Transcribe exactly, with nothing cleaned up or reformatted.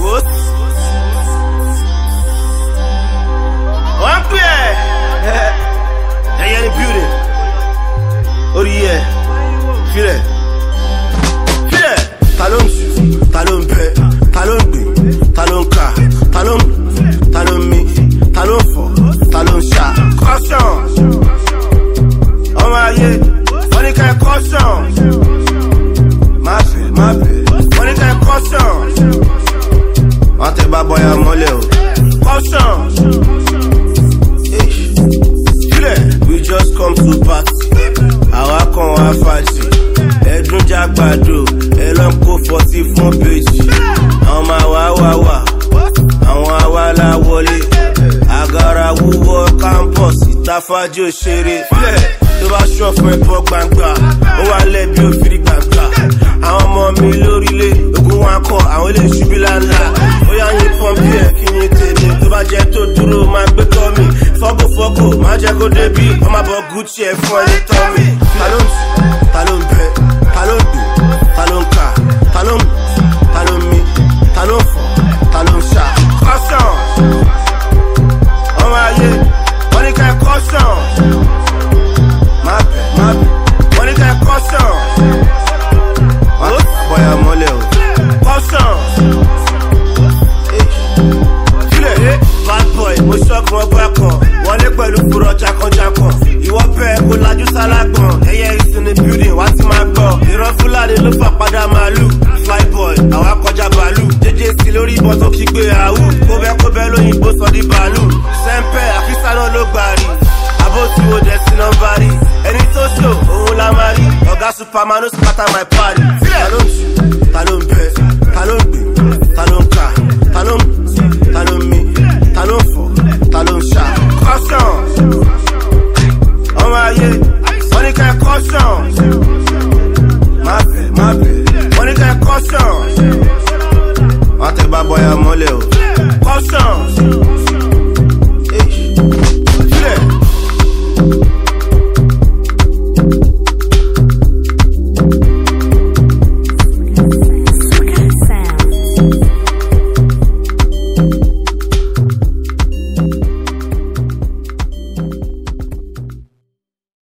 What? One clear. Hey, you're in the building. Oh yeah. Feel it. Feel it. Talon su, talon pe, talon bi, talon ka, talon, talon mi, talon fo, talon sha. Caution. Oh my yeah. Money can caution. My bad, my bad. Money can caution. Ante ba boy a mole o. Caution. We just come to party. Àwa kan wá fàájì. Ẹ̀dùn jágbàdo. Ẹlọ́n kó forty fún péjì. Àwọn máa wá wá wá. Àwọn àwa la wọlé. Àgàrà wúwo campus. Ìtafájì òṣèré. Tó bá ṣọ́ fún ẹ̀pọ̀ gbangba. Ó wà lẹ́bi òfìrí gbangba. Àwọn ọmọ mi lórílẹ̀. Ogun wa kọ àwọn ilé ìṣubí lánàá. Ó yá yín pọ́ńpì ẹ̀ kí ni tèmi. Tó bá jẹ́ tó dúró máa gbé tọ́ mi. Fọ́gò fọ́gò máa jẹ́ kó débi. Ọmọ àbọ̀ Gucci ẹ̀ fún ẹni tọ́ mi. Ta ló ń sùn? Ta ló ń bẹ? Ta ló ń dùn? Ta ló ń kà? Ta ló ń mú? Ta ló ń mí? Ta ló ń fọ̀? Ta ló ń ṣá? Caution! Ọmọ ayé, wọ́n ní ká ẹ caution. Má bẹ̀, má bẹ̀, wọ́n ní ká ẹ caution. Bọ́yá mọ́lẹ̀ o. Caution! Bad boy, mo ṣọ́gun ọgbà kan. Wọlé pẹ̀lú fúrọ̀ jákànjákàn. Ìwọ bẹ́ẹ̀ kó lajú sálágbọ̀n. Ẹyẹ ìsìn ní building wá ti máa gbọ́. Ìran Fúlàní ló fà padà màálù. Flyboy, àwa kọjá bàálù. Jẹ́jẹ́ sí lórí ìbọn tó kígbe àwù. Kóbẹ́kóbẹ́ lóyìnbó sọ di bàálù. Sẹ́ńpẹ́ àfíìsà náà ló gbà rí. Àbótú wo dẹ̀ sí nọ́mbà rí. Ẹni tó ṣò òun la máa rí. Ọ̀gá Superman ló scatter my party. Ta ló ń sùn? Ta ló ń bẹ? Ta ló ń gbìn? Ta ló ń kà? Ta ló ń mú? Ta ló ń mí? Ta ló ń fọ̀? Ta ló ń ṣá? Caution!